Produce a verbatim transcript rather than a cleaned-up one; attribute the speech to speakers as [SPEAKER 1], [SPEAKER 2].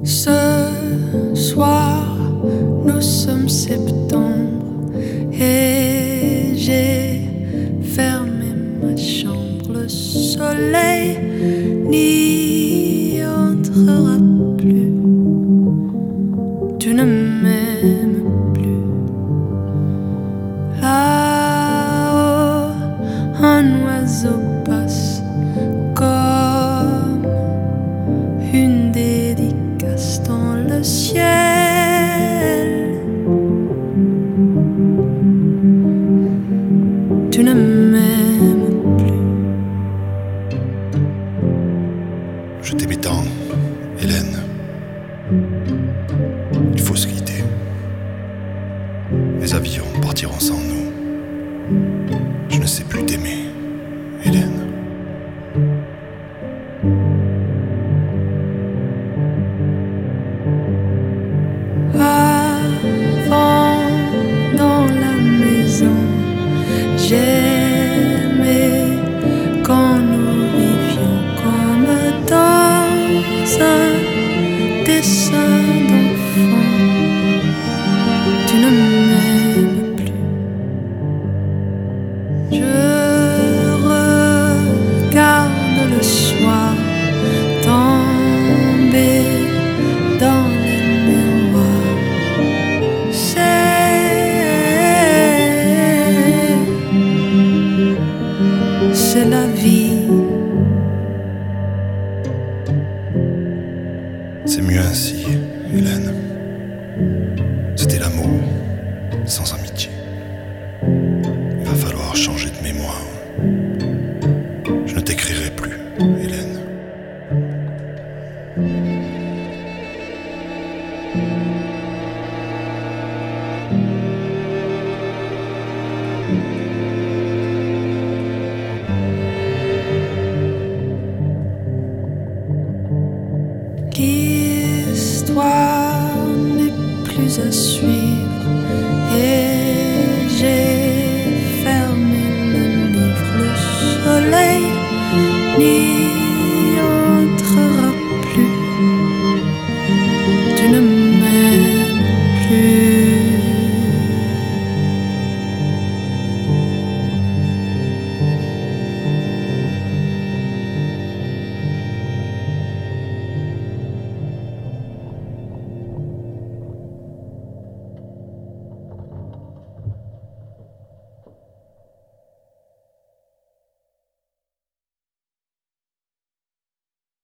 [SPEAKER 1] Ce soir, nous sommes septembre et j'ai fermé ma chambre. Le soleil n'y entrera plus. Tu ne m'aimes plus. Là-haut, un oiseau passe comme une dédicace dans le ciel. Tu ne m'aimes plus.
[SPEAKER 2] Je t'aimais tant, Hélène. Il faut se quitter. Les avions partiront sans nous. Je ne sais plus t'aimer, Hélène.
[SPEAKER 1] Avant, dans la maison, j'aimais quand nous vivions comme dans un dessin d'enfant. Tu ne m'aimes plus. Je regarde le soir tomber dans les miroirs. C'est, c'est la vie.
[SPEAKER 2] C'est mieux ainsi, Hélène. C'était l'amour, sans amitié. Il va falloir changer de mémoire. Je ne t'écrirai plus, Hélène.
[SPEAKER 1] L'histoire n'est plus à suivre et j'ai fermé le livre. Le soleil n'y